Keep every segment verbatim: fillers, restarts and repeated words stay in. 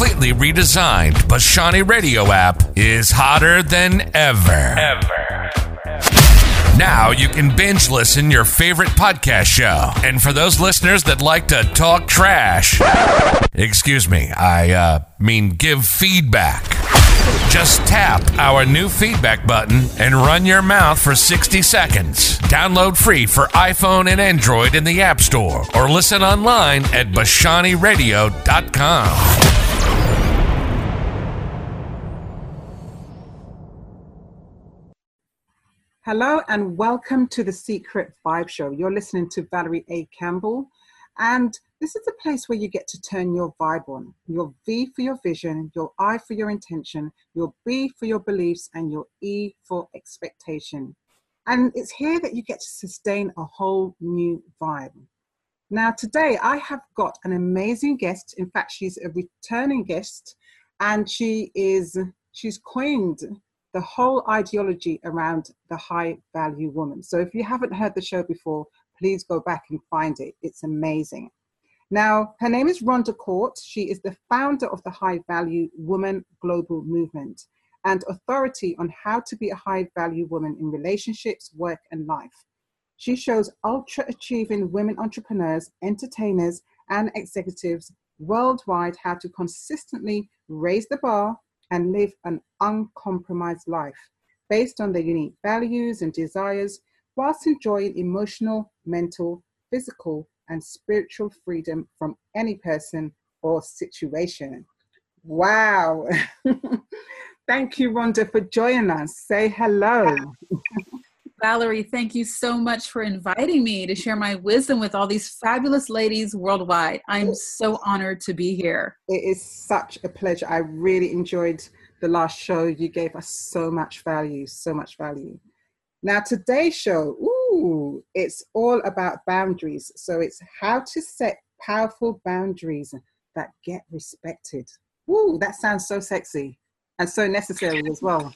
completely redesigned Bashani Radio app is hotter than ever. Ever. Now you can binge listen your favorite podcast show. And for those listeners that like to talk trash, excuse me, I uh, mean give feedback. Just tap our new feedback button and run your mouth for sixty seconds. Download free for iPhone and Android in the App Store or listen online at bashani radio dot com. Hello and welcome to the Secret Vibe Show. You're listening to Valerie A. Campbell, and this is a place where you get to turn your vibe on. Your V for your vision, your I for your intention, your B for your beliefs, and your E for expectation. And it's here that you get to sustain a whole new vibe. Now today I have got an amazing guest. In fact, she's a returning guest, and she is she's coined the whole ideology around the high value woman. So if you haven't heard the show before, please go back and find it. It's amazing. Now, her name is Rhonda Court. She is the founder of the High Value Woman Global Movement and authority on how to be a high value woman in relationships, work, and life. She shows ultra achieving women entrepreneurs, entertainers, and executives worldwide how to consistently raise the bar and live an uncompromised life based on their unique values and desires, whilst enjoying emotional, mental, physical, and spiritual freedom from any person or situation. Wow. Thank you, Rhonda, for joining us. Say hello. Valerie, thank you so much for inviting me to share my wisdom with all these fabulous ladies worldwide. I'm so honored to be here. It is such a pleasure. I really enjoyed the last show. You gave us so much value, so much value. Now, today's show, ooh, it's all about boundaries. So it's how to set powerful boundaries that get respected. Ooh, that sounds so sexy and so necessary as well.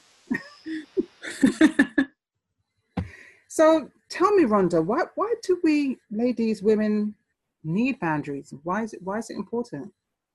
So tell me, Rhonda, why why do we ladies, women need boundaries? Why is it why is it important?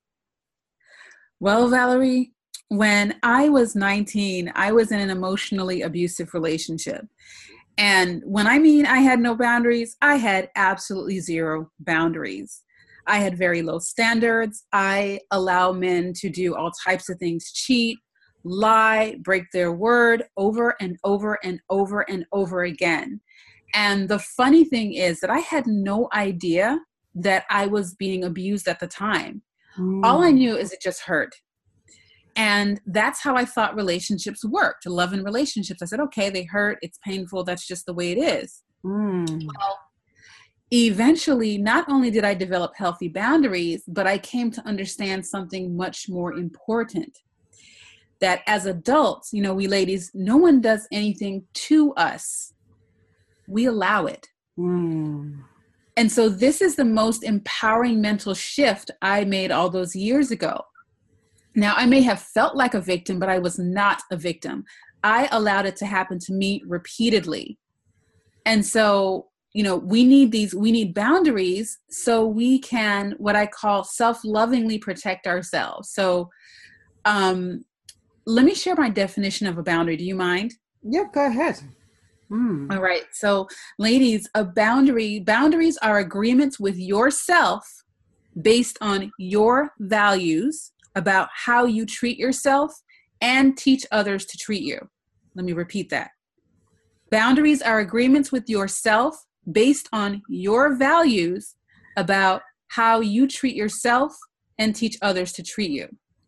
Well, Valerie, when I was nineteen, I was in an emotionally abusive relationship. And when I mean I had no boundaries, I had absolutely zero boundaries. I had very low standards. I allow men to do all types of things, cheat, lie, break their word over and over and over and over again. And the funny thing is that I had no idea that I was being abused at the time. Mm. All I knew is it just hurt. And that's how I thought relationships worked, love and relationships. I said, okay, they hurt, it's painful, that's just the way it is. Mm. Well, eventually, not only did I develop healthy boundaries, but I came to understand something much more important. That as adults, you know, we ladies, no one does anything to us. We allow it. Mm. And so this is the most empowering mental shift I made all those years ago. Now, I may have felt like a victim, but I was not a victim. I allowed it to happen to me repeatedly. And so, you know, we need these, we need boundaries so we can, what I call self-lovingly protect ourselves. So, um, let me share my definition of a boundary. Do you mind? Yeah, go ahead. Mm. All right. So ladies, a boundary, boundaries are agreements with yourself based on your values about how you treat yourself and teach others to treat you. Let me repeat that. Boundaries are agreements with yourself based on your values about how you treat yourself and teach others to treat you.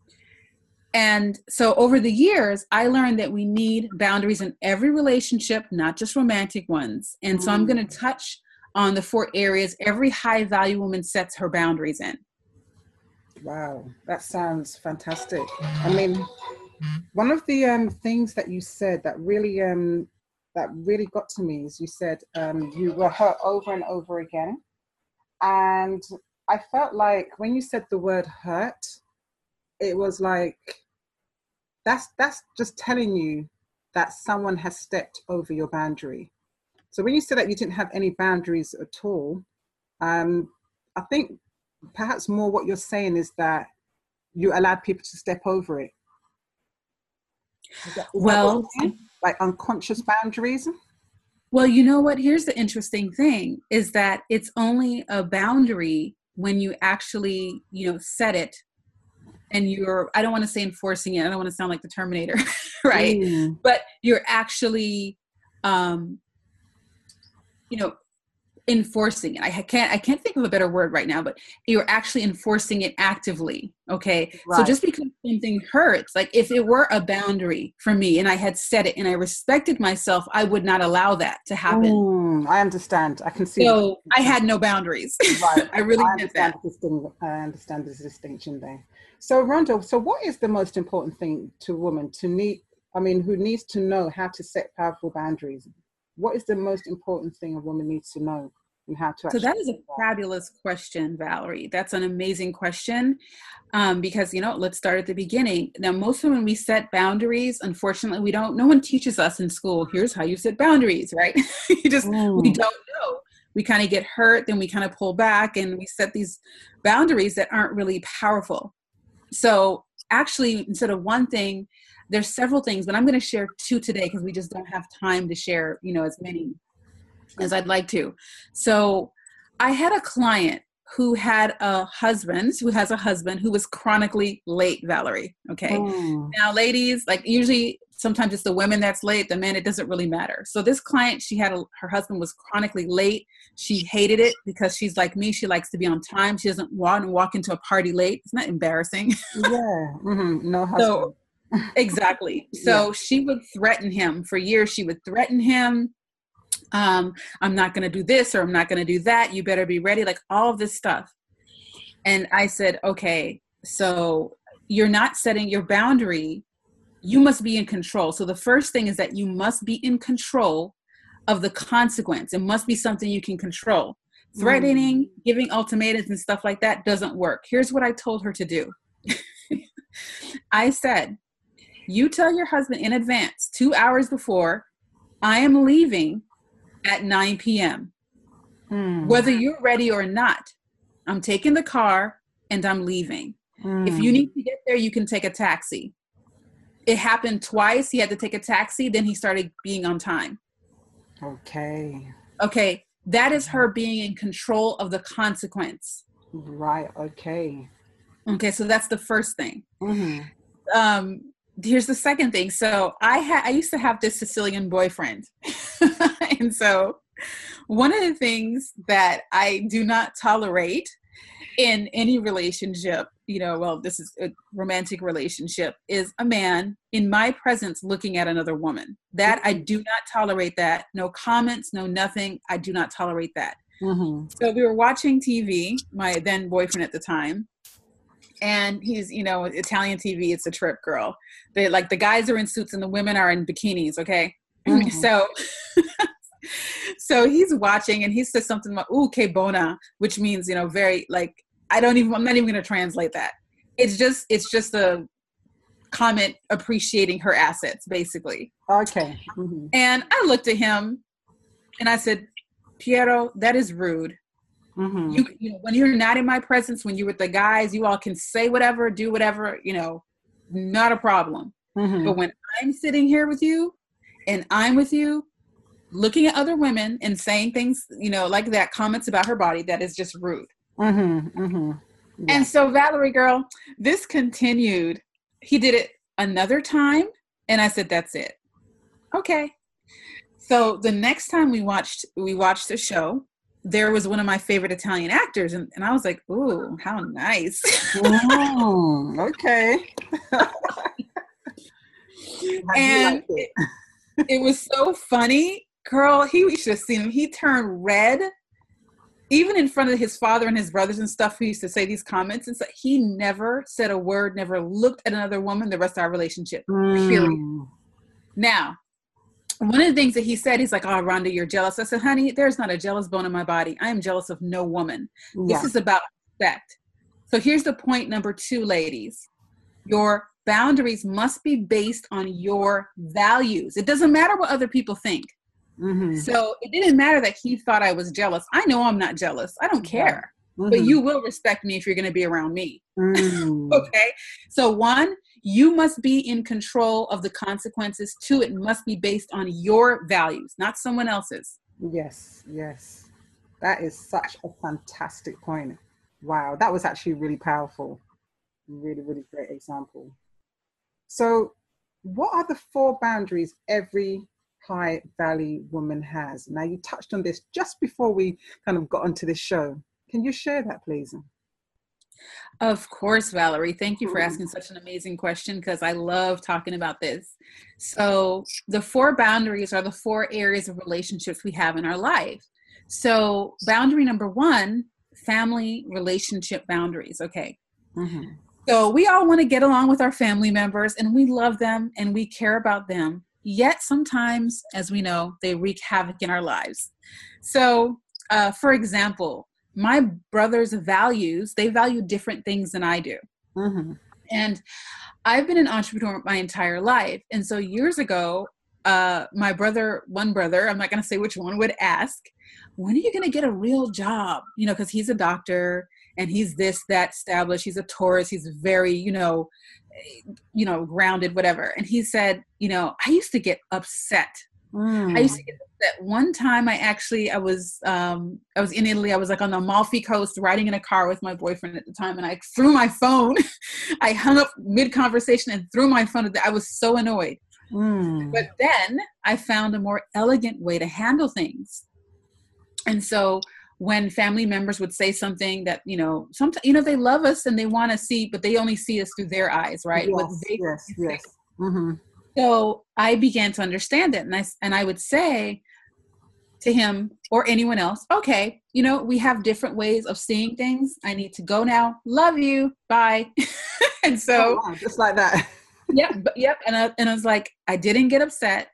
And so over the years, I learned that we need boundaries in every relationship, not just romantic ones. And so I'm going to touch on the four areas every high value woman sets her boundaries in. Wow, that sounds fantastic. I mean, one of the um, things that you said that really um, that really got to me is you said um, you were hurt over and over again. And I felt like when you said the word hurt, it was like, that's that's just telling you that someone has stepped over your boundary. So when you said that you didn't have any boundaries at all, um, I think perhaps more what you're saying is that you allowed people to step over it. Is that, is Well, that like unconscious boundaries? well, you know what? Here's the interesting thing is that it's only a boundary when you actually, you know, set it and you're, I don't want to say enforcing it. I don't want to sound like the Terminator, right? Mm. But you're actually, um, you know, enforcing it. I can't, I can't think of a better word right now, but you're actually enforcing it actively. Okay. Right. So just because something hurts, like if it were a boundary for me and I had set it and I respected myself, I would not allow that to happen. Mm, I understand. I can see. So I had no boundaries. Right. I really I did that. I understand the distinction there. So Rhonda, so what is the most important thing to a woman to need, I mean, who needs to know how to set powerful boundaries? What is the most important thing a woman needs to know and how to? So that is a fabulous question, Valerie. That's an amazing question um, because, you know, let's start at the beginning. Now, most of when we set boundaries, unfortunately, we don't, no one teaches us in school, here's how you set boundaries, right? you just, mm. we don't know. We kind of get hurt, then we kind of pull back and we set these boundaries that aren't really powerful. So actually, instead of one thing, there's several things, but I'm going to share two today because we just don't have time to share, you know, as many as I'd like to. So I had a client who had a husband, who has a husband who was chronically late, Valerie. Okay. Mm. Now, ladies, like usually sometimes it's the women that's late, the men, it doesn't really matter. So this client, she had, a, her husband was chronically late. She hated it because she's like me. She likes to be on time. She doesn't want to walk into a party late. It's not embarrassing. Yeah. Mm-hmm. No husband. So, exactly. So yeah. She would threaten him for years. She would threaten him. Um, I'm not going to do this or I'm not going to do that. You better be ready. Like all of this stuff. And I said, okay, so you're not setting your boundary. You must be in control. So the first thing is that you must be in control of the consequence. It must be something you can control. Threatening, mm. giving ultimatums and stuff like that doesn't work. Here's what I told her to do. I said, you tell your husband in advance, two hours before, I am leaving at nine p.m. Mm. Whether you're ready or not, I'm taking the car and I'm leaving. Mm. If you need to get there, you can take a taxi. It happened twice. He had to take a taxi. Then he started being on time. Okay. Okay. That is her being in control of the consequence. Right. Okay. Okay. So that's the first thing. Mm-hmm. Um, here's the second thing. So I had, I used to have this Sicilian boyfriend. And so one of the things that I do not tolerate in any relationship, you know, well, this is a romantic relationship, is a man in my presence looking at another woman. That I do not tolerate that. No comments, no nothing. I do not tolerate that. Mm-hmm. So we were watching T V, my then boyfriend at the time, and he's, you know, Italian T V, it's a trip, girl. They like the guys are in suits and the women are in bikinis. Okay. Mm-hmm. So, so he's watching and he says something about, ooh, che bona, which means, you know, very like, I don't even, I'm not even going to translate that. It's just, it's just a comment appreciating her assets, basically. Okay. Mm-hmm. And I looked at him and I said, Piero, that is rude. Mm-hmm. You, you know, when you're not in my presence, when you're with the guys, you all can say whatever, do whatever, you know, not a problem. Mm-hmm. But when I'm sitting here with you and I'm with you, looking at other women and saying things, you know, like that, comments about her body, that is just rude. Mm-hmm, mm-hmm. Yeah. And so Valerie, girl, this continued. He did it another time. And I said, that's it. Okay. So the next time we watched, we watched the show, there was one of my favorite Italian actors. And, and I was like, ooh, how nice. Mm, okay. And it, it was so funny. Girl, he, we should have seen him. He turned red. Even in front of his father and his brothers and stuff, he used to say these comments. And so he never said a word, never looked at another woman the rest of our relationship. Mm. Period. Now, one of the things that he said, he's like, oh, Rhonda, you're jealous. I said, honey, there's not a jealous bone in my body. I am jealous of no woman. Yeah. This is about respect. So here's the point number two, ladies. Your boundaries must be based on your values. It doesn't matter what other people think. Mm-hmm. So it didn't matter that he thought I was jealous. I know I'm not jealous. I don't care. Mm-hmm. but you will respect me if you're going to be around me. Mm. Okay. So one, you must be in control of the consequences. Two, it must be based on your values, not someone else's. Yes, yes. That is such a fantastic point. Wow, that was actually really powerful. Really, really great example. So what are the four boundaries every high value woman has? Now, you touched on this just before we kind of got onto this show. Can you share that, please? Of course, Valerie. Thank you for asking such an amazing question, because I love talking about this. So the four boundaries are the four areas of relationships we have in our life. So boundary number one, family relationship boundaries. Okay. Mm-hmm. So we all want to get along with our family members, and we love them and we care about them. Yet sometimes, as we know, they wreak havoc in our lives. So uh, for example, my brother's values, they value different things than I do. Mm-hmm. And I've been an entrepreneur my entire life. And so years ago, uh, my brother, one brother, I'm not going to say which one, would ask, when are you going to get a real job? You know, because he's a doctor and he's this, that, established. He's a Taurus. He's very, you know, you know, grounded, whatever. And he said, you know, I used to get upset. Mm. I used to get upset. One time I actually, I was, um, I was in Italy. I was like on the Amalfi Coast riding in a car with my boyfriend at the time. And I threw my phone. I hung up mid conversation and threw my phone. I was so annoyed. Mm. But then I found a more elegant way to handle things. And so when family members would say something that, you know, sometimes, you know, they love us and they want to see, but they only see us through their eyes, right? Yes, What they yes, yes. Mm-hmm. So I began to understand it. And I, and I would say to him or anyone else, okay, you know, we have different ways of seeing things. I need to go now. Love you. Bye. And so oh, wow, just like that. yep. Yep. And I, and I was like, I didn't get upset.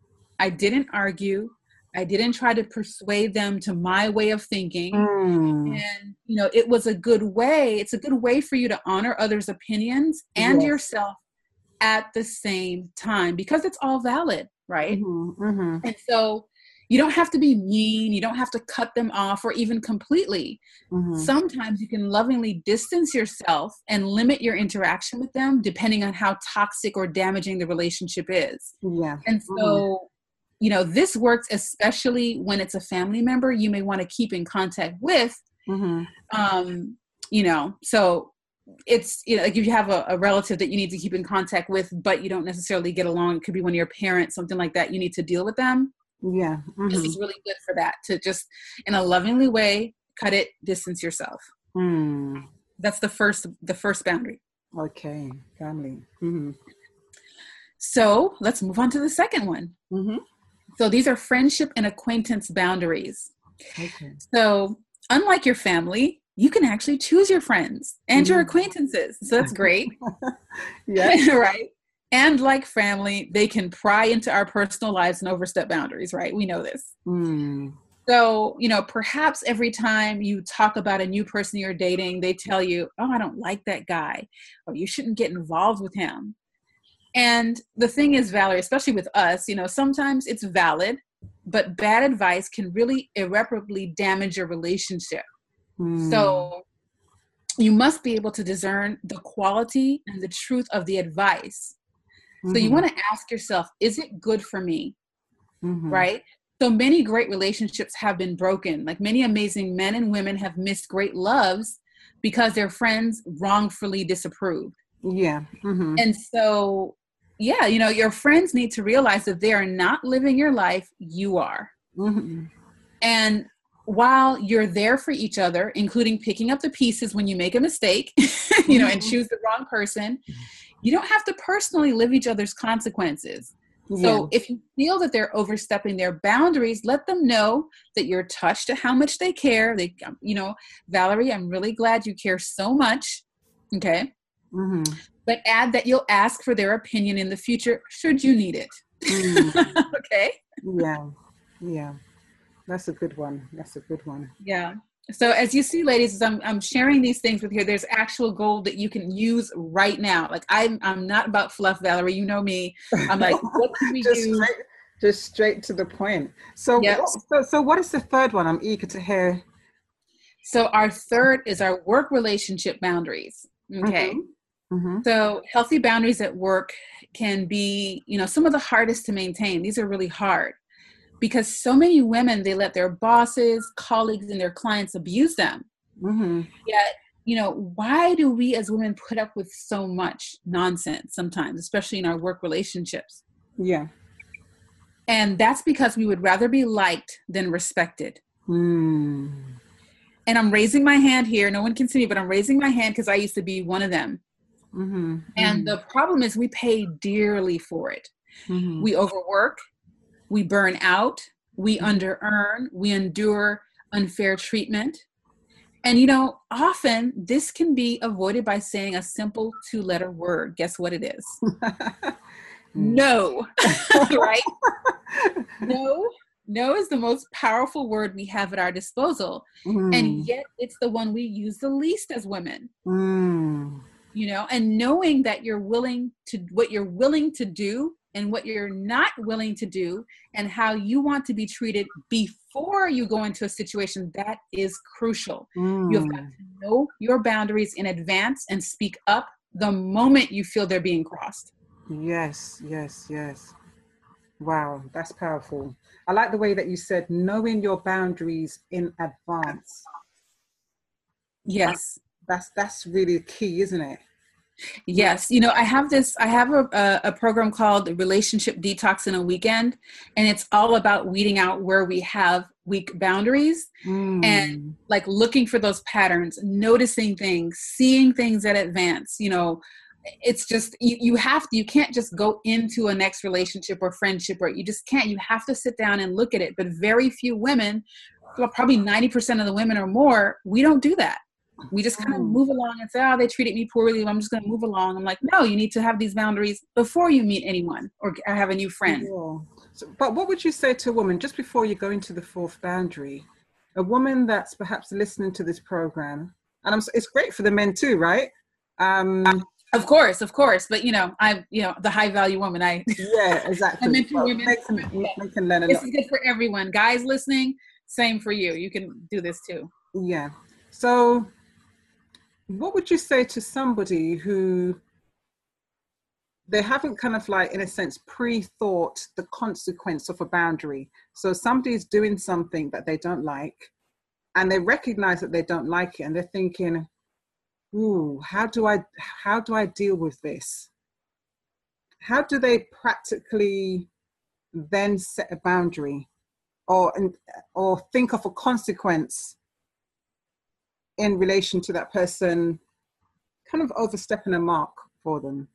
I didn't argue. I didn't try to persuade them to my way of thinking. Mm. And, you know, it was a good way. It's a good way for you to honor others' opinions and Yes. yourself at the same time, because it's all valid, right? Mm-hmm, mm-hmm. And so you don't have to be mean. You don't have to cut them off or even completely. Mm-hmm. Sometimes you can lovingly distance yourself and limit your interaction with them depending on how toxic or damaging the relationship is. Yeah. And so, mm-hmm. you know, this works especially when it's a family member you may want to keep in contact with. Mm-hmm. Um, you know, so it's, you know, like if you have a, a relative that you need to keep in contact with, but you don't necessarily get along, it could be one of your parents, something like that, you need to deal with them. Yeah. Mm-hmm. This is really good for that, to just in a lovingly way, cut it, distance yourself. Mm. That's the first, the first boundary. Okay. Family. Mm-hmm. So let's move on to the second one. Mm-hmm. So these are friendship and acquaintance boundaries. Okay. So unlike your family, you can actually choose your friends and your Mm-hmm. acquaintances. So that's great. Yeah. Right. And like family, they can pry into our personal lives and overstep boundaries, right? We know this. Mm. So, you know, perhaps every time you talk about a new person you're dating, they tell you, oh, I don't like that guy, or you shouldn't get involved with him. And the thing is, Valerie, especially with us, you know, sometimes it's valid, but bad advice can really irreparably damage your relationship. Mm. So you must be able to discern the quality and the truth of the advice. Mm-hmm. So you want to ask yourself, is it good for me? Mm-hmm. Right? So many great relationships have been broken. Like many amazing men and women have missed great loves because their friends wrongfully disapproved. Yeah. Mm-hmm. And so, yeah, you know, your friends need to realize that they are not living your life, you are. Mm-hmm. And while you're there for each other, including picking up the pieces when you make a mistake, you know, and choose the wrong person, you don't have to personally live each other's consequences. Yeah. So if you feel that they're overstepping their boundaries, let them know that you're touched to how much they care. They, you know, Valerie, I'm really glad you care so much. Okay. Mm-hmm. But add that you'll ask for their opinion in the future, should you need it. Mm. Okay. Yeah. Yeah. That's a good one. That's a good one. Yeah. So as you see, ladies, as I'm, I'm sharing these things with you, there's actual gold that you can use right now. Like I'm, I'm not about fluff, Valerie. You know me. I'm like, what can we just do? Straight, just straight to the point. So, Yep. what, so, so what is the third one? I'm eager to hear. So our third is our work relationship boundaries. Okay. Mm-hmm. Mm-hmm. So healthy boundaries at work can be, you know, some of the hardest to maintain. These are really hard because so many women, they let their bosses, colleagues, and their clients abuse them. Mm-hmm. Yet, you know, why do we as women put up with so much nonsense sometimes, especially in our work relationships? Yeah. And that's because we would rather be liked than respected. Mm. And I'm raising my hand here. No one can see me, but I'm raising my hand because I used to be one of them. Mm-hmm. And Mm-hmm. the problem is we pay dearly for it. Mm-hmm. We overwork, we burn out, we under earn, we endure unfair treatment. And, you know, often this can be avoided by saying a simple two-letter word. Guess what it is? No, right? No. No is the most powerful word we have at our disposal. Mm. And yet it's the one we use the least as women. Mm. You know, and knowing that you're willing to, what you're willing to do and what you're not willing to do and how you want to be treated before you go into a situation, that is crucial. Mm. You've got to know your boundaries in advance and speak up the moment you feel they're being crossed. Yes, yes, yes. Wow, that's powerful. I like the way that you said knowing your boundaries in advance. Yes. That's that's really key, isn't it? Yes. You know, I have this, I have a, a, a program called Relationship Detox in a Weekend, and it's all about weeding out where we have weak boundaries Mm. and like looking for those patterns, noticing things, seeing things at advance. You know, it's just, you, you have to, you can't just go into a next relationship or friendship, or you just can't, you have to sit down and look at it. But very few women, well, probably ninety percent of the women or more, we don't do that. We just kind of move along and say, oh, they treated me poorly, I'm just going to move along. I'm like, no, you need to have these boundaries before you meet anyone or have a new friend. Yeah. So, but what would you say to a woman, just before you go into the fourth boundary, a woman that's perhaps listening to this program, and I'm, it's great for the men too, right? Um, Of course, of course. But, you know, I'm, you know, the high value woman. I yeah, exactly. I mention Well, women. they can, they can learn a This lot. is good for everyone. Guys listening, same for you. You can do this too. Yeah. So what would you say to somebody who they haven't kind of like, in a sense, pre-thought the consequence of a boundary? So somebody's doing something that they don't like and they recognize that they don't like it and they're thinking, ooh, how do I, how do I deal with this? How do they practically then set a boundary or, or think of a consequence in relation to that person kind of overstepping a mark for them?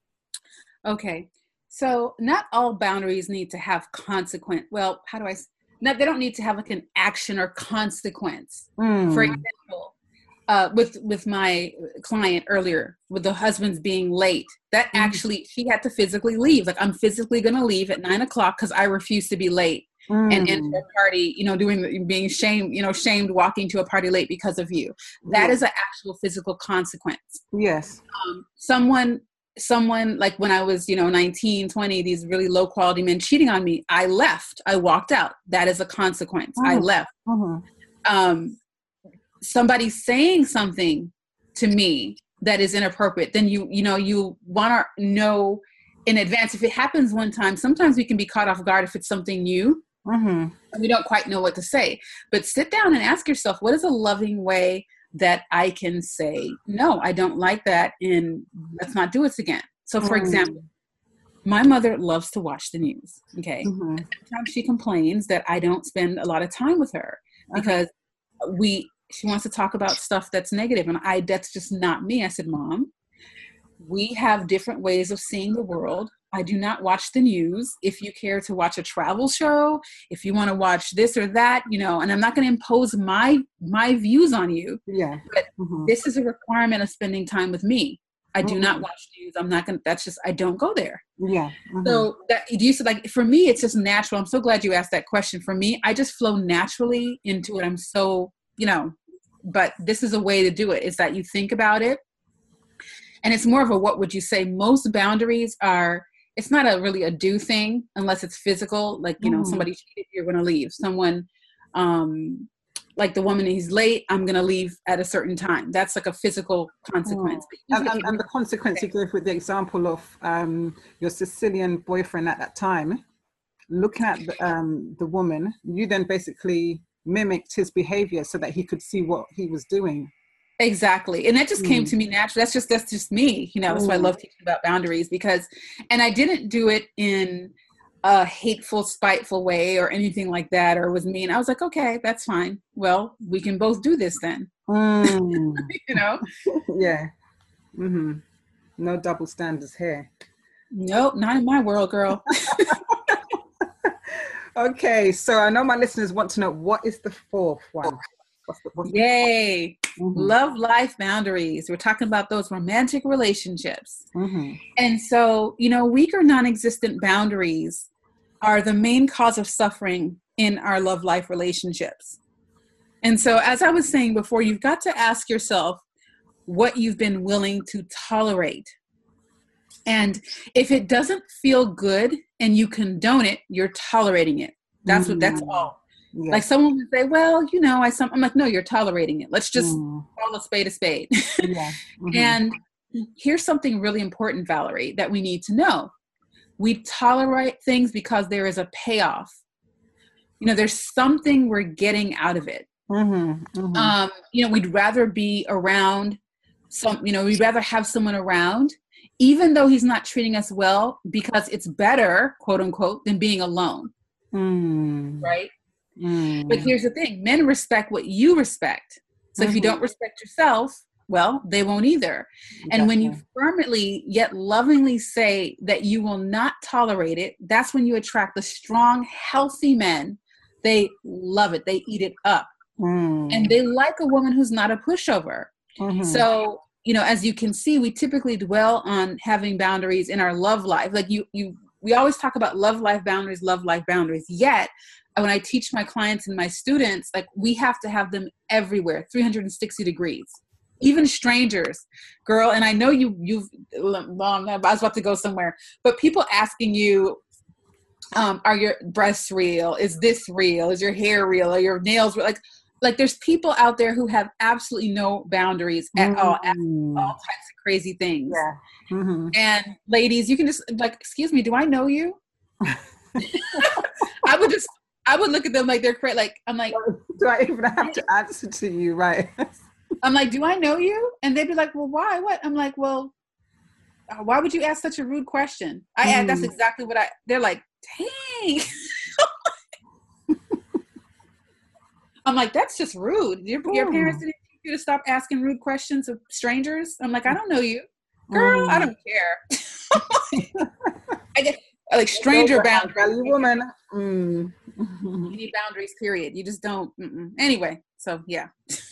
Okay. So not all boundaries need to have consequence. Well, how do I, not, they don't need to have like an action or consequence. Mm. For example, uh, with, with my client earlier, with the husband's being late, that Mm. actually, she had to physically leave. Like, I'm physically going to leave at nine o'clock because I refuse to be late. Mm. And enter a party, you know, doing, being shamed, you know, shamed walking to a party late because of you. That Yeah. is an actual physical consequence. Yes. Um, someone, someone like when I was, you know, nineteen, twenty, these really low quality men cheating on me, I left, I walked out. That is a consequence. Mm. I left. Mm-hmm. Um, somebody saying something to me that is inappropriate, then you, you know, you want to know in advance. If it happens one time, sometimes we can be caught off guard if it's something new. Mm-hmm. And we don't quite know what to say. But sit down and ask yourself, what is a loving way that I can say, no, I don't like that, and let's not do this again. So for Mm. example, my mother loves to watch the news. Okay. Mm-hmm. Sometimes she complains that I don't spend a lot of time with her because we, she wants to talk about stuff that's negative. And I, that's just not me. I said, Mom, we have different ways of seeing the world. I do not watch the news. If you care to watch a travel show, if you want to watch this or that, you know, and I'm not going to impose my, my views on you, Yeah. but Mm-hmm. this is a requirement of spending time with me. I do Mhm. not watch news. I'm not going to, that's just, I don't go there. Yeah. Mm-hmm. So that, do you see, like, for me, it's just natural. I'm so glad you asked that question. For me, I just flow naturally into it. I'm so, you know, but this is a way to do it, is that you think about it. And it's more of a, what would you say? Most boundaries are, it's not a really a do thing unless it's physical. Like, you know, Mm. somebody cheated, you're going to leave. Someone, um, like the woman, he's late, I'm going to leave at a certain time. That's like a physical consequence. Mm. And, and, and the consequence you gave with the example of um, your Sicilian boyfriend at that time, looking at the, um, the woman, you then basically mimicked his behavior so that he could see what he was doing. Exactly. And that just mm. came to me naturally. That's just, that's just me. You know, that's mm. why I love teaching about boundaries, because, and I didn't do it in a hateful, spiteful way or anything like that, or was mean. I was like, okay, that's fine. Well, we can both do this then. Mm. You know? Yeah. Mm-hmm. No double standards here. Nope, not in my world, girl. Okay, so I know my listeners want to know, what is the fourth one? What's the, what's Yay. Mm-hmm. Love life boundaries. We're talking about those romantic relationships. Mm-hmm. And so, you know, weak or non-existent boundaries are the main cause of suffering in our love life relationships. And so, as I was saying before, you've got to ask yourself what you've been willing to tolerate. And if it doesn't feel good and you condone it, you're tolerating it. That's mm. what, that's all. Yeah. Like someone would say, well, you know, I, some, I'm like, no, you're tolerating it. Let's just mm. call a spade a spade. Yeah. Mm-hmm. And here's something really important, Valerie, that we need to know. We tolerate things because there is a payoff. You know, there's something we're getting out of it. Mm-hmm. Mm-hmm. Um, you know, we'd rather be around some, you know, we'd rather have someone around, even though he's not treating us well, because it's better, quote unquote, than being alone. Mm. Right? Mm. But here's the thing. Men respect what you respect. So mm-hmm. if you don't respect yourself, well, they won't either. Exactly. And when you firmly yet lovingly say that you will not tolerate it, that's when you attract the strong, healthy men. They love it. They eat it up. Mm. And they like a woman who's not a pushover. Mm-hmm. So, you know, as you can see, we typically dwell on having boundaries in our love life. Like you, you, we always talk about love life boundaries, love life boundaries. Yet, when I teach my clients and my students, like we have to have them everywhere, three hundred sixty degrees. Even strangers, girl. And I know you, you've, well, I was about to go somewhere, but people asking you, um, are your breasts real? Is this real? Is your hair real? Are your nails real? Like, like there's people out there who have absolutely no boundaries at mm. all, at all types of crazy things. Yeah. Mm-hmm. And ladies, you can just like, excuse me, do I know you? I would just, I would look at them like they're crazy. Like, I'm like, do I even have to answer to you? Right. I'm like, do I know you? And they'd be like, well, why? What? I'm like, well, why would you ask such a rude question? I mm. That's exactly what I, they're like, dang. I'm like, that's just rude. Your, your parents didn't teach you to stop asking rude questions of strangers? I'm like, I don't know you. Girl, mm. I don't care. I get like stranger boundaries. Woman. Mm. You need boundaries, period. You just don't. Mm-mm. Anyway, so yeah.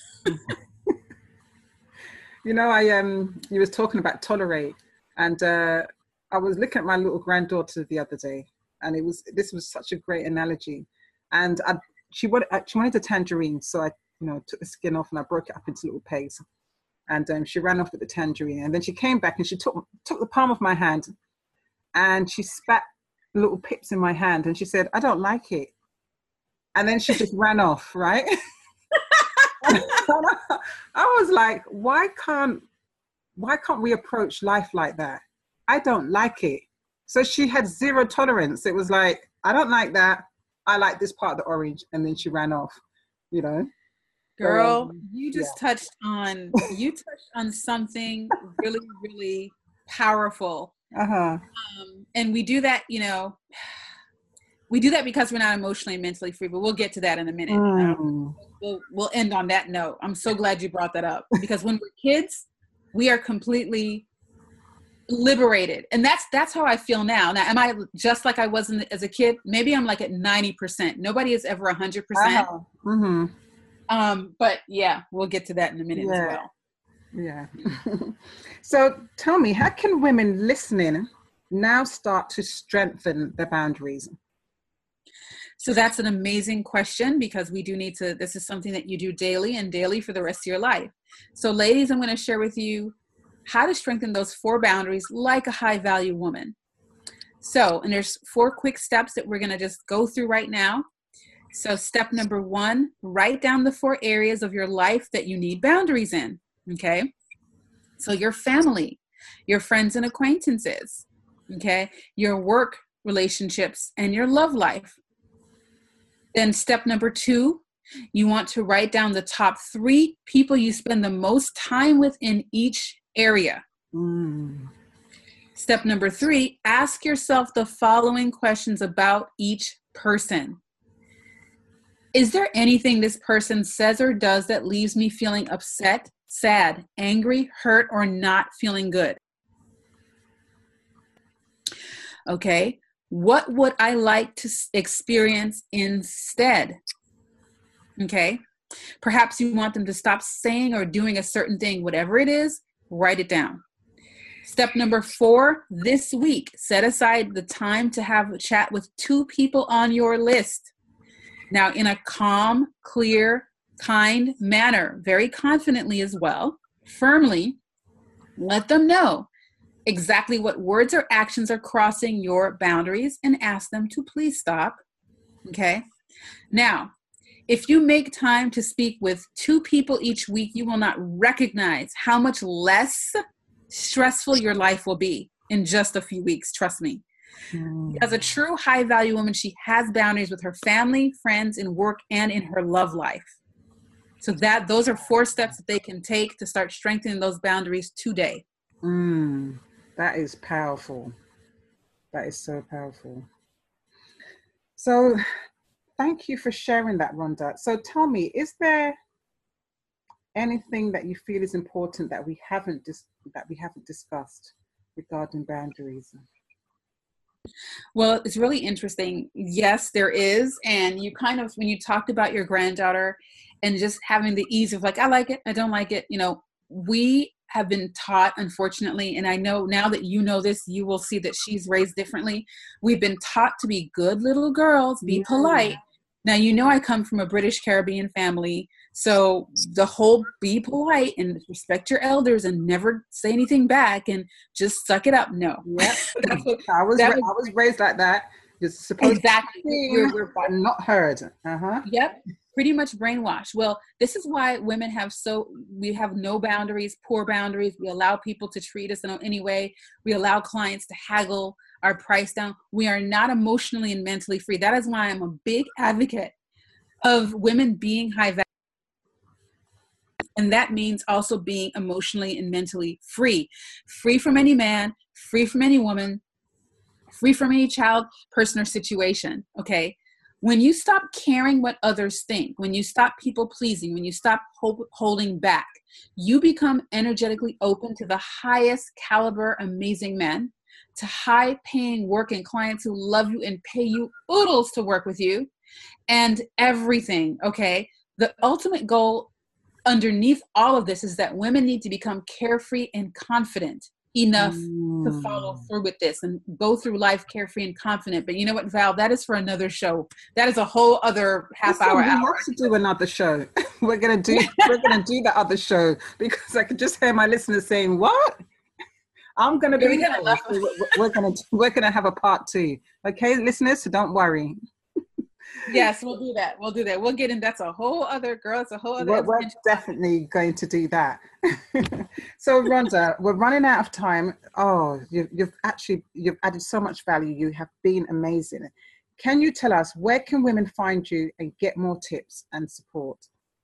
You know, I um, you was talking about tolerate, and uh, I was looking at my little granddaughter the other day, and it was this was such a great analogy, and I, she wanted she wanted a tangerine, so I you know took the skin off and I broke it up into little pegs, and um, she ran off with the tangerine, and then she came back and she took took the palm of my hand, and she spat little pips in my hand, and she said, "I don't like it," and then she just ran off, right? I was like, why can't why can't we approach life like that? I don't like it. So she had zero tolerance. It was like, I don't like that. I like this part of the orange. And then she ran off, you know. Girl, um, you just yeah. touched on you touched on something really, really powerful. Uh-huh. Um, and we do that, you know, we do that because we're not emotionally and mentally free, but we'll get to that in a minute. Mm. Um, we'll, we'll end on that note. I'm so glad you brought that up, because when we're kids, we are completely liberated. And that's, that's how I feel now. Now, am I just like I was in, as a kid? Maybe I'm like at ninety percent. Nobody is ever a hundred percent. Mm-hmm. Um, but yeah, we'll get to that in a minute yeah. as well. Yeah. So tell me, how can women listening now start to strengthen their boundaries? So that's an amazing question, because we do need to, this is something that you do daily and daily for the rest of your life. So ladies, I'm going to share with you how to strengthen those four boundaries like a high value woman. So, and there's four quick steps that we're going to just go through right now. So step number one, write down the four areas of your life that you need boundaries in, okay? So your family, your friends and acquaintances, okay? Your work relationships and your love life. Then step number two, you want to write down the top three people you spend the most time with in each area. Mm. Step number three, ask yourself the following questions about each person. Is there anything this person says or does that leaves me feeling upset, sad, angry, hurt, or not feeling good? Okay, what would I like to experience instead? Okay, perhaps you want them to stop saying or doing a certain thing, whatever it is, write it down. Step number four, this week, set aside the time to have a chat with two people on your list. Now, in a calm, clear, kind manner, very confidently as well, firmly, let them know exactly what words or actions are crossing your boundaries and ask them to please stop. Okay? Now, if you make time to speak with two people each week, you will not recognize how much less stressful your life will be in just a few weeks. Trust me. Mm. As a true high value woman, she has boundaries with her family, friends, in work, and in her love life. So that those are four steps that they can take to start strengthening those boundaries today. Mm. That is powerful. That is so powerful. So thank you for sharing that, Rhonda. So tell me, is there anything that you feel is important that we haven't dis- that we haven't discussed regarding boundaries? Well, it's really interesting. Yes, there is. And you kind of, when you talked about your granddaughter and just having the ease of like, I like it, I don't like it, you know, we have been taught, unfortunately, and I know now that you know this, you will see that she's raised differently. We've been taught to be good little girls, be Yeah. polite. Now, you know, I come from a British Caribbean family. So the whole be polite and respect your elders and never say anything back and just suck it up. No. Yep. That's what, I was that ra- was, I was raised like that. You're supposed exactly. to be We're, seen, we're, but not heard. Uh-huh. Yep. Pretty much brainwashed. Well, this is why women have so, we have no boundaries, poor boundaries. We allow people to treat us in any way. We allow clients to haggle our price down. We are not emotionally and mentally free. That is why I'm a big advocate of women being high value. And that means also being emotionally and mentally free. Free from any man, free from any woman, free from any child, person, or situation. Okay? When you stop caring what others think, when you stop people pleasing, when you stop ho- holding back, you become energetically open to the highest caliber, amazing men, to high paying work and clients who love you and pay you oodles to work with you, and everything. Okay? The ultimate goal underneath all of this is that women need to become carefree and confident enough Mm. to follow through with this and go through life carefree and confident. But you know what, Val, that is for another show. That is a whole other half Listen, hour we hour. have to do another show. we're gonna do we're gonna do that other show because I could just hear my listeners saying, "What? I'm gonna Yeah, be we there." got enough. So we're, we're gonna we're gonna have a part two. Okay, listeners, so don't worry. Yes, we'll do that. We'll do that. We'll get in. That's a whole other girl. It's a whole other. We're, we're definitely going to do that. So, Rhonda, we're running out of time. Oh, you've, you've actually you've added so much value. You have been amazing. Can you tell us where can women find you and get more tips and support?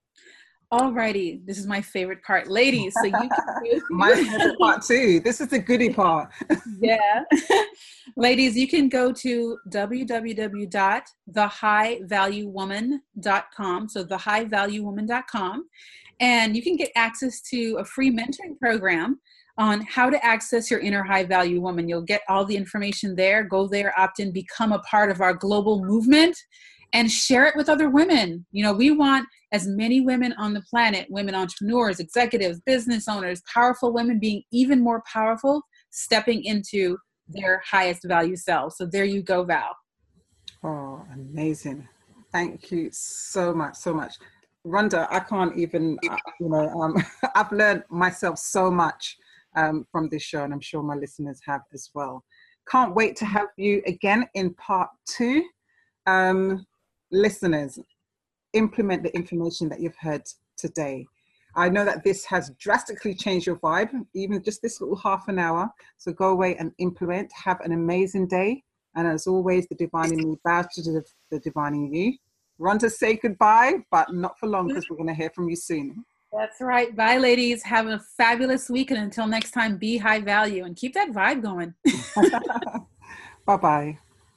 Alrighty, this is my favorite part, ladies. So you can go my favorite part too. This is the goodie part. Yeah. Ladies, you can go to w w w dot the high value woman dot com. So the high value woman dot com. And you can get access to a free mentoring program on how to access your inner high value woman. You'll get all the information there. Go there, opt in, become a part of our global movement, and share it with other women. You know, we want as many women on the planet, women entrepreneurs, executives, business owners, powerful women being even more powerful, stepping into their highest value selves. So there you go, Val. Oh, amazing. Thank you so much, so much. Rhonda, I can't even, uh, you know, um, I've learned myself so much um, from this show, and I'm sure my listeners have as well. Can't wait to have you again in part two. Um, listeners, implement the information that you've heard today. I know that this has drastically changed your vibe, even just this little half an hour. So go away and implement. Have an amazing day. And as always, the divine in me bows to the, the divine in you. Run to say goodbye, but not for long, because we're going to hear from you soon. That's right. Bye, ladies. Have a fabulous week. And until next time, be high value and keep that vibe going. Bye-bye.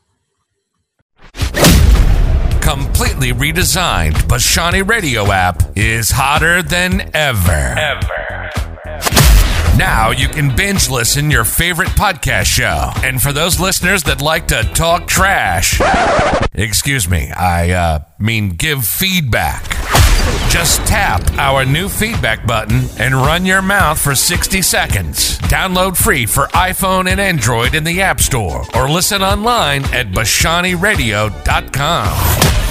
Completely redesigned Bashani Radio app is hotter than ever. Ever. Now you can binge listen your favorite podcast show. And for those listeners that like to talk trash, excuse me, I uh, mean give feedback. Just tap our new feedback button and run your mouth for sixty seconds. Download free for iPhone and Android in the App Store or listen online at bashani radio dot com.